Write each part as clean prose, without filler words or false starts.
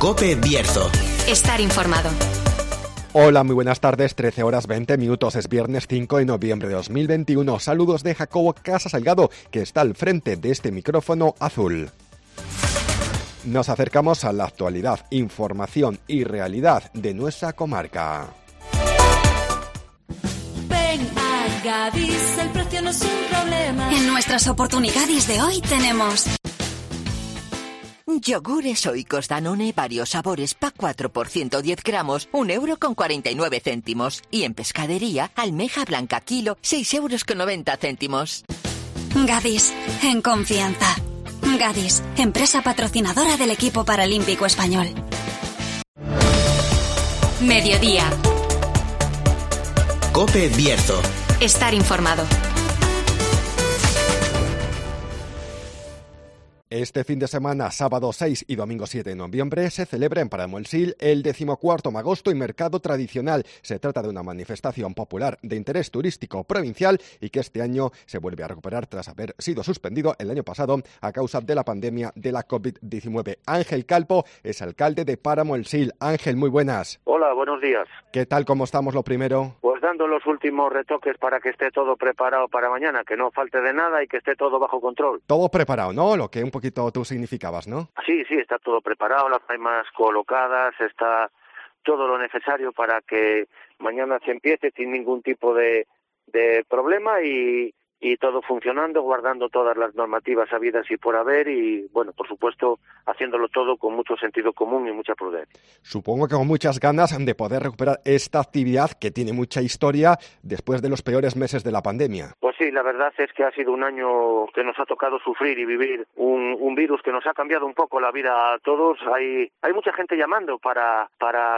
COPE Bierzo. Estar informado. Hola, muy buenas tardes, 13 horas 20 minutos, es viernes 5 de noviembre de 2021. Saludos de Jacobo Casa Salgado, que está al frente de este micrófono azul. Nos acercamos a la actualidad, información y realidad de nuestra comarca. Ven a Gadis, el precio no es un problema. En nuestras oportunidades de hoy tenemos yogures oicos Danone, varios sabores, pack 4 por 110 gramos, 1,49 €. Y en pescadería, almeja blanca kilo, 6,90 €. Gadis, en confianza. Gadis, empresa patrocinadora del equipo paralímpico español. Mediodía. COPE Bierzo. Estar informado. Este fin de semana, sábado 6 y domingo 7 de noviembre, se celebra en Páramo El Sil el 14º Magosto y Mercado Tradicional. Se trata de una manifestación popular de interés turístico provincial y que este año se vuelve a recuperar tras haber sido suspendido el año pasado a causa de la pandemia de la COVID-19. Ángel Calpo es alcalde de Páramo El Sil. Ángel, muy buenas. Hola, buenos días. ¿Qué tal? ¿Cómo estamos? Lo primero. Pues dando los últimos retoques para que esté todo preparado para mañana, que no falte de nada y que esté todo bajo control. Todo preparado, ¿no? Lo que un poquito tú significabas, ¿no? Sí, está todo preparado, las primas colocadas, está todo lo necesario para que mañana se empiece sin ningún tipo de problema y todo funcionando, guardando todas las normativas habidas y por haber y, bueno, por supuesto, haciéndolo todo con mucho sentido común y mucha prudencia. Supongo que con muchas ganas de poder recuperar esta actividad que tiene mucha historia después de los peores meses de la pandemia. Pues sí, la verdad es que ha sido un año que nos ha tocado sufrir y vivir un virus que nos ha cambiado un poco la vida a todos. Hay mucha gente llamando para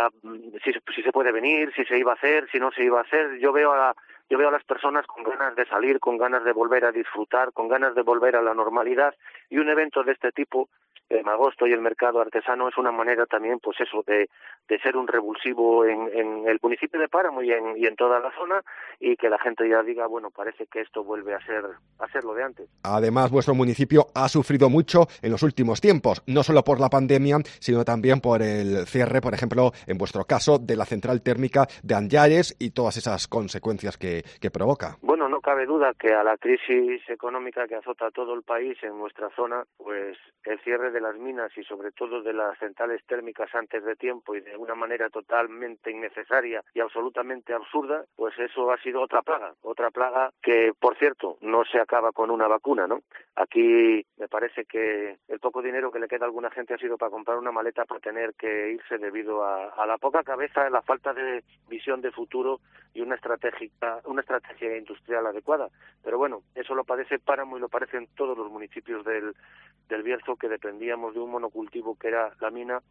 si se puede venir, si se iba a hacer, si no se iba a hacer. Yo veo a las personas con ganas de salir, con ganas de volver a disfrutar, con ganas de volver a la normalidad, y un evento de este tipo, el Magosto y el mercado artesano, es una manera también, pues eso, de ser un revulsivo en el municipio de Páramo y en toda la zona, y que la gente ya diga, bueno, parece que esto vuelve a ser lo de antes. Además, vuestro municipio ha sufrido mucho en los últimos tiempos, no solo por la pandemia, sino también por el cierre, por ejemplo, en vuestro caso, de la central térmica de Anllares y todas esas consecuencias que provoca. Bueno, no cabe duda que a la crisis económica que azota a todo el país en nuestra zona, pues el cierre de las minas y sobre todo de las centrales térmicas antes de tiempo y de una manera totalmente innecesaria y absolutamente absurda, pues eso ha sido otra plaga que, por cierto, no se acaba con una vacuna, ¿no? Aquí me parece que el poco dinero que le queda a alguna gente ha sido para comprar una maleta para tener que irse debido a la poca cabeza, la falta de visión de futuro y una estrategia industrial adecuada. Pero bueno, eso lo padece Páramo y lo padecen todos los municipios del Bierzo, que dependíamos de un monocultivo que era la mina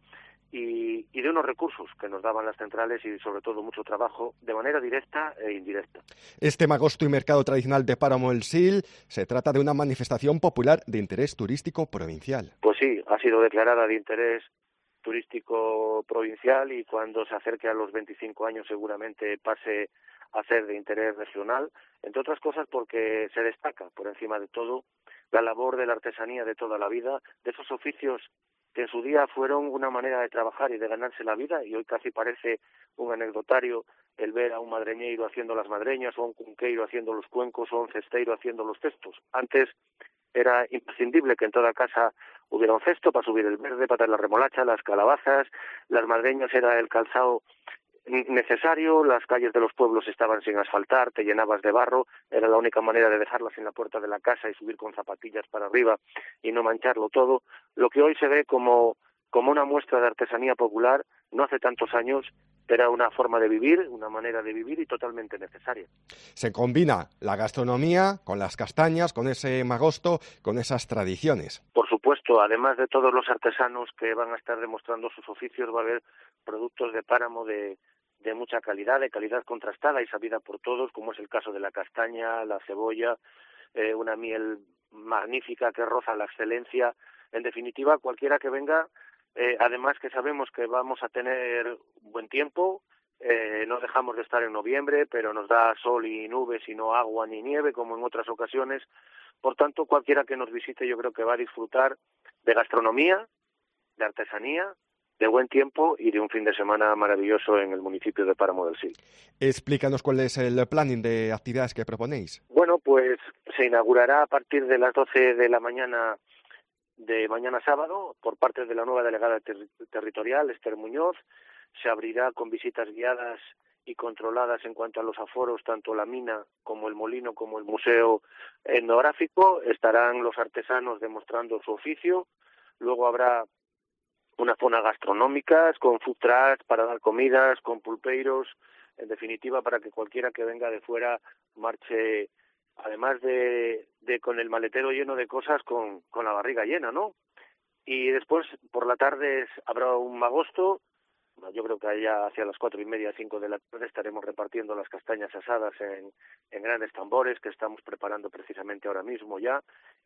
y de unos recursos que nos daban las centrales y sobre todo mucho trabajo de manera directa e indirecta. Este Magosto y Mercado Tradicional de Páramo El Sil se trata de una manifestación popular de interés turístico provincial. Pues sí, ha sido declarada de interés turístico provincial y cuando se acerque a los 25 años seguramente pase a ser de interés regional, entre otras cosas porque se destaca por encima de todo la labor de la artesanía de toda la vida, de esos oficios que en su día fueron una manera de trabajar y de ganarse la vida y hoy casi parece un anecdotario el ver a un madreñeiro haciendo las madreñas o a un cunqueiro haciendo los cuencos o a un cesteiro haciendo los cestos. Antes era imprescindible que en toda casa hubiera un cesto para subir el verde, para traer la remolacha, las calabazas, las madreñas era el calzado necesario, las calles de los pueblos estaban sin asfaltar, te llenabas de barro, era la única manera de dejarlas en la puerta de la casa y subir con zapatillas para arriba y no mancharlo todo. Lo que hoy se ve como una muestra de artesanía popular, no hace tantos años era una forma de vivir, una manera de vivir y totalmente necesaria. Se combina la gastronomía con las castañas, con ese Magosto, con esas tradiciones. Por supuesto, además de todos los artesanos que van a estar demostrando sus oficios, va a haber productos de Páramo de mucha calidad, de calidad contrastada y sabida por todos, como es el caso de la castaña, la cebolla, una miel magnífica que roza la excelencia. En definitiva, cualquiera que venga, además que sabemos que vamos a tener buen tiempo, no dejamos de estar en noviembre, pero nos da sol y nubes y no agua ni nieve como en otras ocasiones. Por tanto, cualquiera que nos visite yo creo que va a disfrutar de gastronomía, de artesanía buen tiempo y de un fin de semana maravilloso en el municipio de Páramo del Sil. Explícanos cuál es el planning de actividades que proponéis. Bueno, pues se inaugurará a partir de las 12 de la mañana de mañana sábado por parte de la nueva delegada territorial, Esther Muñoz. Se abrirá con visitas guiadas y controladas en cuanto a los aforos, tanto la mina como el molino como el museo etnográfico. Estarán los artesanos demostrando su oficio. Luego habrá una zona gastronómica con food trucks para dar comidas, con pulpeiros, en definitiva para que cualquiera que venga de fuera marche, además de con el maletero lleno de cosas, con la barriga llena, ¿no? Y después por la tarde habrá un magosto. Yo creo que allá hacia las 4:30, 5 de la tarde estaremos repartiendo las castañas asadas en grandes tambores que estamos preparando precisamente ahora mismo ya.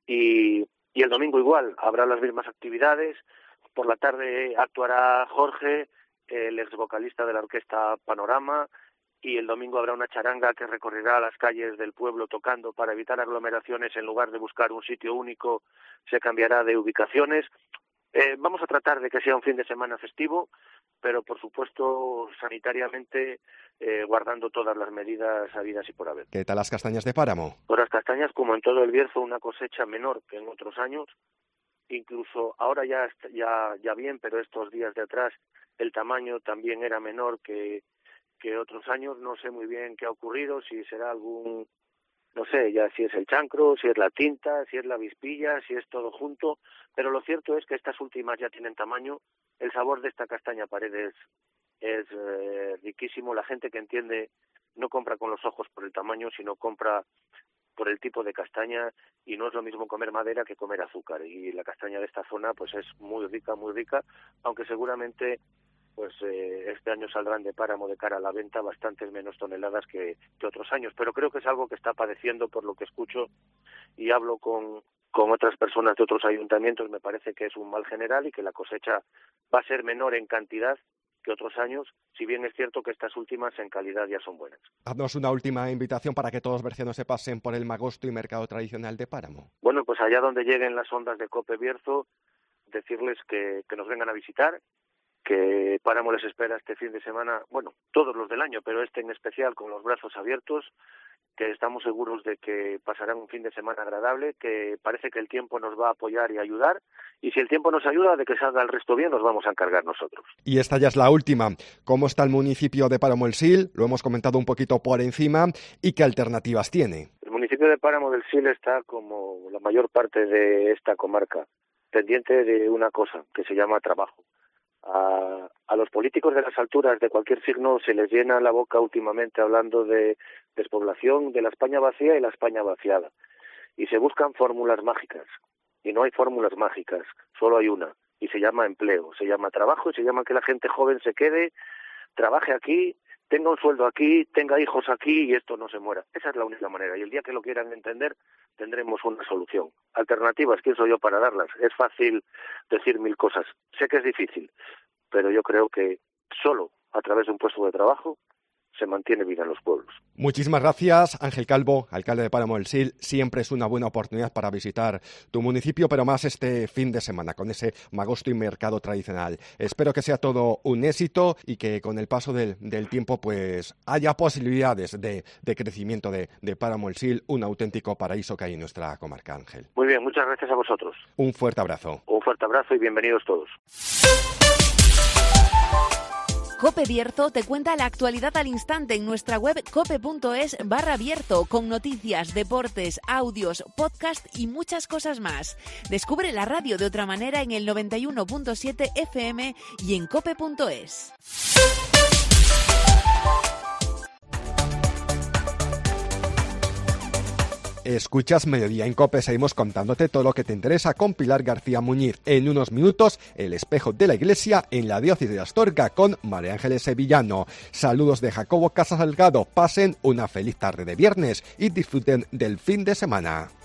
Y el domingo igual, habrá las mismas actividades. Por la tarde actuará Jorge, el ex vocalista de la orquesta Panorama, y el domingo habrá una charanga que recorrerá las calles del pueblo tocando para evitar aglomeraciones. En lugar de buscar un sitio único, se cambiará de ubicaciones. Vamos a tratar de que sea un fin de semana festivo, pero por supuesto sanitariamente guardando todas las medidas habidas y por haber. ¿Qué tal las castañas de Páramo? Pues las castañas, como en todo el Bierzo, una cosecha menor que en otros años. Incluso ahora ya bien, pero estos días de atrás el tamaño también era menor que otros años. No sé muy bien qué ha ocurrido, si será algún, no sé, ya si es el chancro, si es la tinta, si es la avispilla, si es todo junto, pero lo cierto es que estas últimas ya tienen tamaño. El sabor de esta castaña Paredes es riquísimo. La gente que entiende no compra con los ojos por el tamaño, sino compra por el tipo de castaña, y no es lo mismo comer madera que comer azúcar, y la castaña de esta zona pues es muy rica, aunque seguramente pues este año saldrán de Páramo de cara a la venta bastantes menos toneladas que otros años, pero creo que es algo que está padeciendo, por lo que escucho y hablo con otras personas de otros ayuntamientos. Me parece que es un mal general y que la cosecha va a ser menor en cantidad que otros años, si bien es cierto que estas últimas en calidad ya son buenas. Haznos una última invitación para que todos los bercianos se pasen por el magosto y mercado tradicional de Páramo. Bueno, pues allá donde lleguen las ondas de COPE Bierzo, decirles que nos vengan a visitar, que Páramo les espera este fin de semana, bueno, todos los del año, pero este en especial con los brazos abiertos, que estamos seguros de que pasarán un fin de semana agradable, que parece que el tiempo nos va a apoyar y ayudar, y si el tiempo nos ayuda de que salga el resto bien, nos vamos a encargar nosotros. Y esta ya es la última. ¿Cómo está el municipio de Páramo del Sil? Lo hemos comentado un poquito por encima. ¿Y qué alternativas tiene? El municipio de Páramo del Sil está, como la mayor parte de esta comarca, pendiente de una cosa que se llama trabajo. A los políticos de las alturas de cualquier signo se les llena la boca últimamente hablando de despoblación, de la España vacía y la España vaciada, y se buscan fórmulas mágicas, y no hay fórmulas mágicas, solo hay una, y se llama empleo, se llama trabajo, y se llama que la gente joven se quede, trabaje aquí, tenga un sueldo aquí, tenga hijos aquí, y esto no se muera. Esa es la única manera, y el día que lo quieran entender tendremos una solución. Alternativas, ¿quién soy yo para darlas? Es fácil decir mil cosas, sé que es difícil, pero yo creo que solo a través de un puesto de trabajo se mantiene vida en los pueblos. Muchísimas gracias, Ángel Calvo, alcalde de Páramo del Sil. Siempre es una buena oportunidad para visitar tu municipio, pero más este fin de semana con ese magosto y mercado tradicional. Espero que sea todo un éxito y que con el paso del tiempo pues haya posibilidades de crecimiento de Páramo del Sil, un auténtico paraíso que hay en nuestra comarca, Ángel. Muy bien, muchas gracias a vosotros. Un fuerte abrazo. Un fuerte abrazo y bienvenidos todos. COPE Bierzo te cuenta la actualidad al instante en nuestra web cope.es/Bierzo, con noticias, deportes, audios, podcast y muchas cosas más. Descubre la radio de otra manera en el 91.7 FM y en cope.es. Escuchas Mediodía en COPE, seguimos contándote todo lo que te interesa con Pilar García Muñiz. En unos minutos, el espejo de la iglesia en la diócesis de Astorga con María Ángeles Sevillano. Saludos de Jacobo Casas Salgado. Pasen una feliz tarde de viernes y disfruten del fin de semana.